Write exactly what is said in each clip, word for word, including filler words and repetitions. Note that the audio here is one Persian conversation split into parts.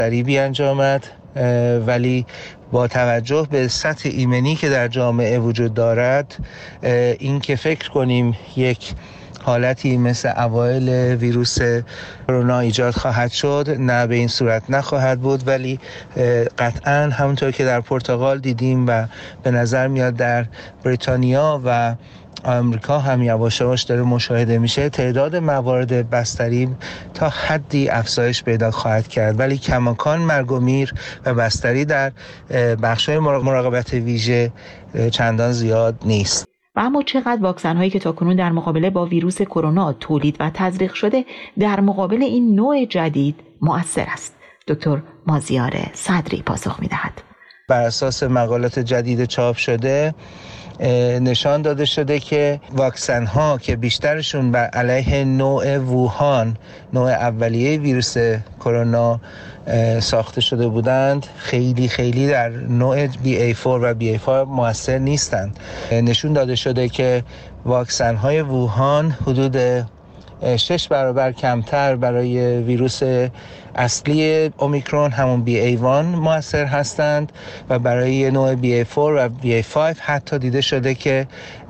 سریع بیانجامد، ولی با توجه به سطح ایمنی که در جامعه وجود دارد، این که فکر کنیم یک حالتی مثل اوایل ویروس کرونا ایجاد خواهد شد، نه، به این صورت نخواهد بود، ولی قطعاً همونطور که در پرتغال دیدیم و به نظر میاد در بریتانیا و آمریکا هم یواش یواش داره مشاهده میشه، تعداد موارد بستری تا حدی افزایش پیدا خواهد کرد، ولی کماکان مرگ و میر و بستری در بخش‌های مراقبت ویژه چندان زیاد نیست. و اما چقدر واکسن هایی که تاکنون در مقابله با ویروس کرونا تولید و تزریق شده در مقابل این نوع جدید مؤثر است؟ دکتر مازیار صدری پاسخ می‌دهد. بر اساس مقالات جدید چاپ شده نشان داده شده که واکسن ها که بیشترشون بر علیه نوع ووهان، نوع اولیه ویروس کرونا ساخته شده بودند، خیلی خیلی در نوع بی ای چهار و بی ای پنج مؤثر نیستند. نشون داده شده که واکسن های ووهان حدود شش برابر کمتر برای ویروس اصلی اومیکرون همون بی ای یک مؤثر هستند و برای نوع بی ای چهار و بی ای پنج حتی دیده شده که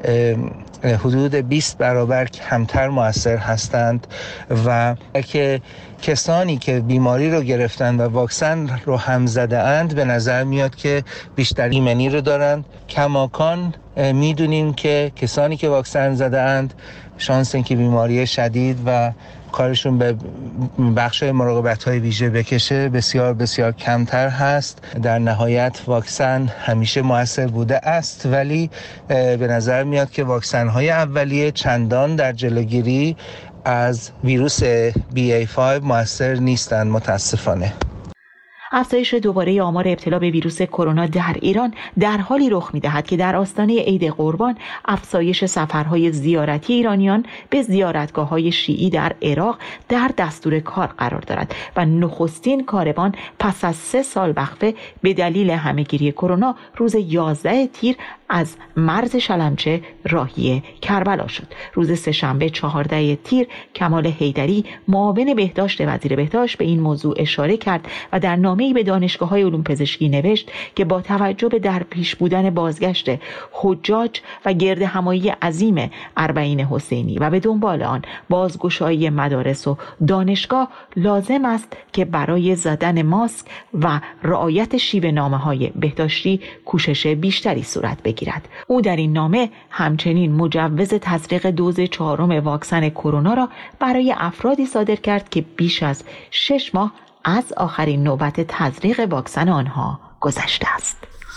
حدود بیست برابر کمتر مؤثر هستند و که کسانی که بیماری رو گرفتند و واکسن رو هم زده اند به نظر میاد که بیشتر ایمنی رو دارند. کماکان میدونیم که کسانی که واکسن زده اند شانس اینکه بیماری شدید و کارشون به بخش‌های مراقبت‌های ویژه بکشه بسیار بسیار کمتر هست. در نهایت واکسن همیشه مؤثر بوده است، ولی به نظر میاد که واکسن‌های اولیه چندان در جلوگیری از ویروس بی ای پنج مؤثر نیستند متاسفانه. افزایش دوباره آمار ابتلا به ویروس کرونا در ایران در حالی رخ می‌دهد که در آستانه عید قربان افزایش سفرهای زیارتی ایرانیان به زیارتگاه‌های شیعی در عراق در دستور کار قرار دارد و نخستین کاروان پس از سه سال وقفه به دلیل همهگیری کرونا روز یازده تیر از مرز شلمچه راهی کربلا شد. روز سه‌شنبه چهارده تیر کمال حیدری معاون بهداشت وزیر بهداشت به این موضوع اشاره کرد و در نامه‌ای به دانشگاه‌های علوم پزشکی نوشت که با توجه به در پیش بودن بازگشت حجاج و گرد همایی عظیم اربعین حسینی و به دنبال آن بازگشایی مدارس و دانشگاه لازم است که برای زدن ماسک و رعایت شیوه نامه‌های بهداشتی کوشش بیشتری صورت بگیرد. او در این نامه همچنین مجوز تزریق دوز چهارم واکسن کرونا را برای افرادی صادر کرد که بیش از شش ماه از آخرین نوبت تزریق واکسن آنها گذشته است.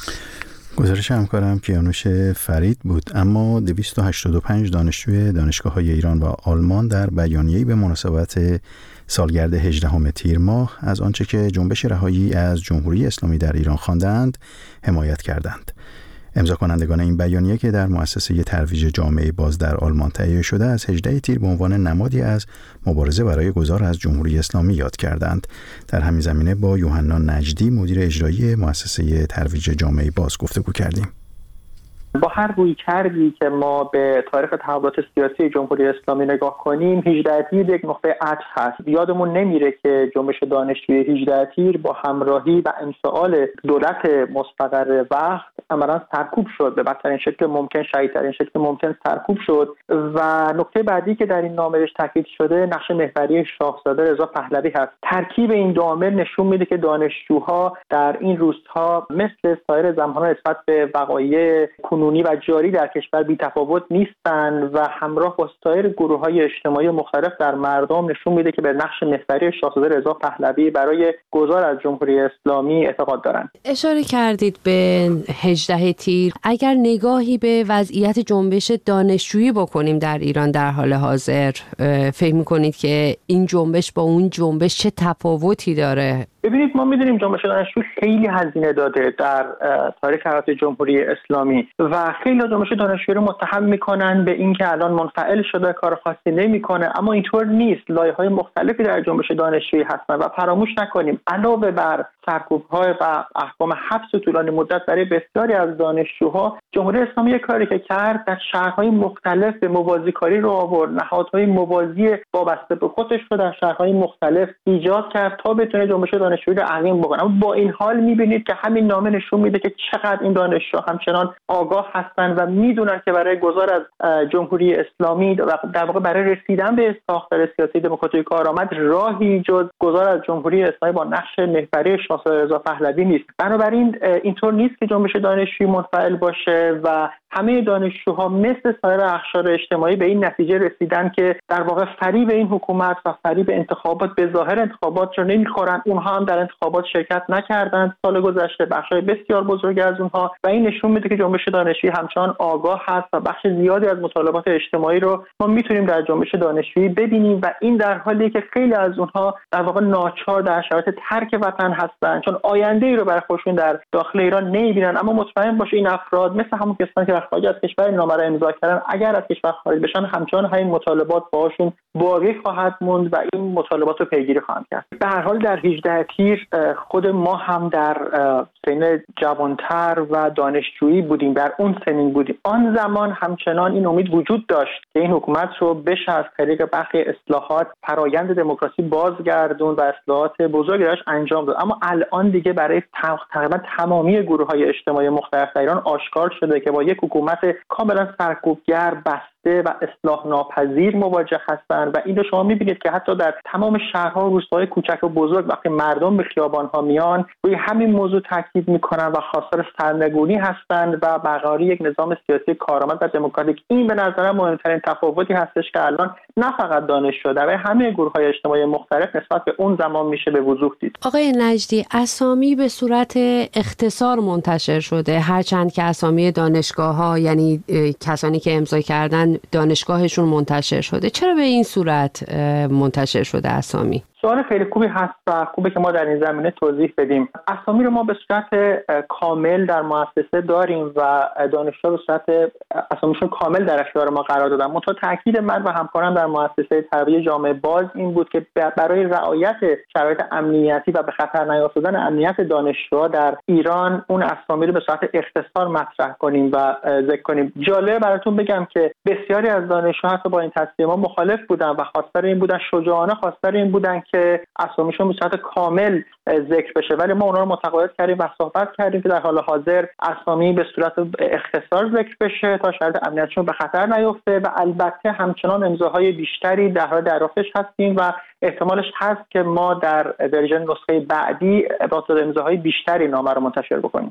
گزارش همکارم کیانوش فرید بود. اما دویست و هشتاد و پنج دانشجوی دانشگاه‌های ایران و آلمان در بیانیه‌ای به مناسبت سالگرد هجدهم تیر ماه از آنچه که جنبش رهایی از جمهوری اسلامی در ایران خواندند حمایت کردند. امضا کنندگان این بیانیه که در مؤسسه ترویج جامعه باز در آلمان تهیه شده از هجده تیر به عنوان نمادی از مبارزه برای گذار از جمهوری اسلامی یاد کردند. در همین زمینه با یوحنا نجدی مدیر اجرایی مؤسسه ترویج جامعه باز گفتگو کردیم. با هر روی کردی که ما به تاریخ تحولات سیاسی جمهوری اسلامی نگاه کنیم، هجده تیر یک نقطه عطف هست. یادمون نمیره که جنبش دانشجوی هجده تیر با همراهی و انفعال دولت مستقر وقت عملاً سرکوب شد، به بدترین شکل ممکن، شدیدترین شکل ممکن سرکوب شد. و نکته بعدی که در این نامه تاکید شده نقش محوری شاهزاده رضا پهلوی هست. ترکیب این دو عامل نشون میده که دانشجوها در این روزها مثل سایر زمان‌ها نسبت به وقایع کنونی و جاری در کشور بی‌تفاوت نیستند و همراه با سایر گروه‌های اجتماعی مختلف در مردم نشون میده که به نقش محوری شاهزاده رضا پهلوی برای گذار از جمهوری اسلامی اعتقاد دارند. اشاره کردید به هجده تیر. اگر نگاهی به وضعیت جنبش دانشجویی بکنیم در ایران در حال حاضر، فکر می‌کنید که این جنبش با اون جنبش چه تفاوتی داره؟ ببینید، ما می‌دونیم جنبش دانشجو خیلی هزینه داده در تاریخ حیات جمهوری اسلامی و و خیلی از جنبش دانشجویی رو متهم میکنن به اینکه الان منفعل شده، کار خاصی نمیکنه، اما اینطور نیست. لایه‌های مختلفی در جنبش دانشجویی هستن و فراموش نکنیم علاوه بر سرکوب‌های و احکام حبس طولانی مدت برای بسیاری از دانشجوها، جمهوری اسلامی کاری که کرد در شهرهای مختلف به موازی کاری رو آورد، نهادهای موازی وابسته به خودش رو در شهرهای مختلف ایجاد کرد تا بتونه جنبش دانشجویی رو عقیم بکنه. اما با این حال می‌بینید که همین نامه نشون میده که چقدر این دانشجوها همچنان آگاه هستن و میدونن که برای گذار از جمهوری اسلامی و در واقع برای رسیدن به ساختار سیاسی دموکراتیک کارآمد راهی جز گذار از جمهوری اسلامی با نقش محوری شاهزاده رضا پهلوی نیست. بنابراین اینطور نیست که جنبش دانشجویی منفعل باشه و همه دانشجوها مثل سایر اقشار اجتماعی به این نتیجه رسیدن که در واقع فریب این حکومت و فریب انتخابات به ظاهر انتخابات رو نمیخورن. اونها هم در انتخابات شرکت نکردند سال گذشته، بخشای بسیار بزرگی از اونها، و این نشون میده که جنبش دانشجویی همچنان آگاه هست و بخش زیادی از مطالبات اجتماعی رو ما میتونیم در جنبش دانشجویی ببینیم و این در حالیه که خیلی از اونها در واقع ناچار در شرایط ترک وطن هستن چون آینده ای رو برای خودشون در داخل ایران نمیبینن. اما مطمئن باشه این افراد مثل همون کسانی که در خارج از کشور نامه را امضا کردن اگر از کشور خارج بشن همچنان همین مطالبات باهاشون باقی خواهد موند و این مطالبات رو پیگیری خواهند کرد. به هر حال در هجده تیر خود ما هم در سن جوانتر و دانشجویی بودیم، در اون سنین بودیم. آن زمان همچنان این امید وجود داشت که این حکومت رو بشه از طریق برخی اصلاحات فرایند دموکراسی بازگردون و اصلاحات بزرگی راش انجام داد. اما الان دیگه برای تقریبا تمامی گروه‌های اجتماعی مختلف در ایران آشکار شده که با یک حکومت کاملا سرکوبگر، بسته و اصلاح ناپذیر مواجه هستند و این رو شما می‌بینید که حتی در تمام شهرها و روستاهای کوچک و بزرگ وقتی مردم به خیابان‌ها میان روی همین موضوع تاکید می‌کنن و خواستار سرنگونی هستند و برقراری یک نظام سیاسی کارآمد و دموکراتیک. این به نظر من مهمترین تفاوتی هستش که الان نه فقط دانشجو در همه گروه‌های اجتماعی مختلف نسبت به اون زمان میشه به وضوح دید. آقای نجدی، اسامی به صورت اختصار منتشر شده، هرچند که اسامی دانشگاه‌ها یعنی کسانی که امضا کردن دانشگاهشون منتشر شده. چرا به این صورت منتشر شده اسامی؟ سوال خیلی خوبی هست و خوبه که ما در این زمینه توضیح بدیم. اسامی رو ما به صورت کامل در مؤسسه داریم و دانشجو به صورت اسامیشون کامل در اختیار ما قرار دادن. منتها تاکید من و همکاران در مؤسسه تربیت جامعه باز این بود که برای رعایت شرایط امنیتی و به خطر نیافتادن امنیت دانشجوها در ایران اون اسامی رو به صورت اختصار مطرح کنیم و ذکر کنیم. جالب براتون بگم که بسیاری از دانشجوها حتی با این تصمیم ما مخالف بودن و خواستار این بودن، شجاعانه خواستار این بودن که اسامیشون به صورت کامل ذکر بشه، ولی ما اونا رو متقاعد کردیم و صحبت کردیم که در حال حاضر اسامی به صورت اختصار ذکر بشه تا شرایط امنیتشون به خطر نیفته و البته همچنان امضاهای بیشتری در حال دریافتش هستیم و احتمالش هست که ما در ورژن نسخه بعدی با امضاهای بیشتری نامه رو منتشر بکنیم.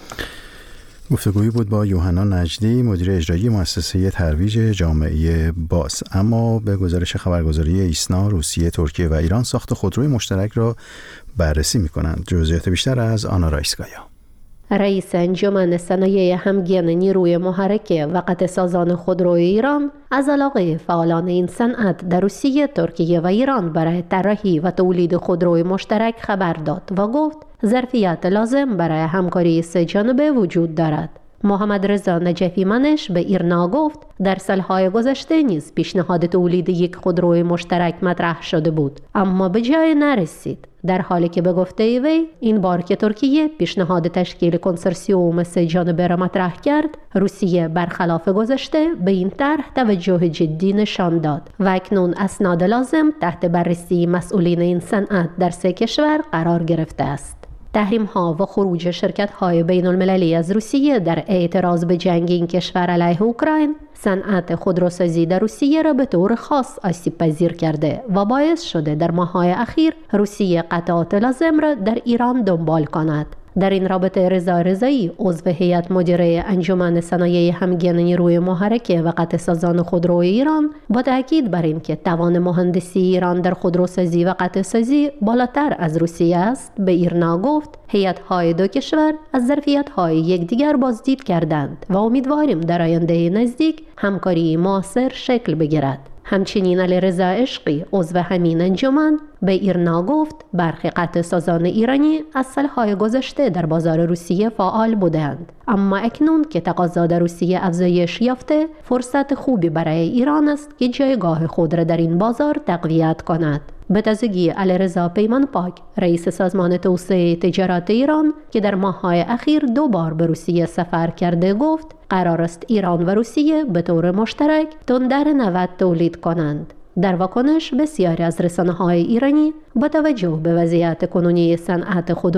گفتگویی بود با یوحنا نجدی، مدیر اجرایی مؤسسه ترویج جامعه باز. اما به گزارش خبرگزاری ایسنا، روسیه، ترکیه و ایران ساخت خودروی مشترک را بررسی می‌کنند. جزئیات بیشتر از آنا رایسکایا. رئیس انجمن صنایع همگن نیروی محرک و قطع سازان خودروی ایران از علاقه فعالان این صنعت در روسیه، ترکیه و ایران برای طراحی و تولید خودروی مشترک خبر داد و گفت ظرفیت لازم برای همکاری سه جانبه وجود دارد. محمد رضا نجفی منش به ایرنا گفت در سالهای گذشته نیز پیشنهاد تولید یک خودروی مشترک مطرح شده بود اما به جای نرسید، در حالی که به گفته وی این بار که ترکیه پیشنهاد تشکیل کنسورسیوم سه جانبه را مطرح کرد، روسیه برخلاف گذشته به این طرح توجه جدی نشان داد و اکنون اسناد لازم تحت بررسی مسئولین این صنعت در سه کشور قرار گرفته است. تحریم ها و خروج شرکت های بین المللی از روسیه در اعتراض به جنگ این کشور علیه اوکراین صنعت خودروسازی در روسیه را به طور خاص آسیب پذیر کرده و باعث شده در ماه‌های اخیر روسیه قطعات لازم را در ایران دنبال کند. در این رابطه رضا رضایی، عضو هیئت مدیره انجمن صنایع همگن نیروی محرک و قطع سازان خودروی ایران، با تاکید بر اینکه توان مهندسی ایران در خودروسازی و قطع سازی بالاتر از روسیه است، به ایرنا گفت هیئت‌های دو کشور از ظرفیت‌های یکدیگر بازدید کردند و امیدواریم در آینده نزدیک همکاری مؤثر شکل بگیرد. همچنین علیرضا عشقی عضو همین انجمن به ایرنا گفت برخی قطع سازان ایرانی از سالهای گذشته در بازار روسیه فعال بودند، اما اکنون که تقاضا در روسیه افزایش یافته فرصت خوبی برای ایران است که جایگاه خود را در این بازار تقویت کند. به تازگی علیرضا پیمانپاک رئیس سازمان توسعه تجارت ایران که در ماه‌های اخیر دو بار به روسیه سفر کرده گفت قرار است ایران و روسیه به طور مشترک تندر نود تولید کنند. در واکنش بسیاری از رسانه‌های ایرانی با توجه به وضعیت کنونی صنعت خود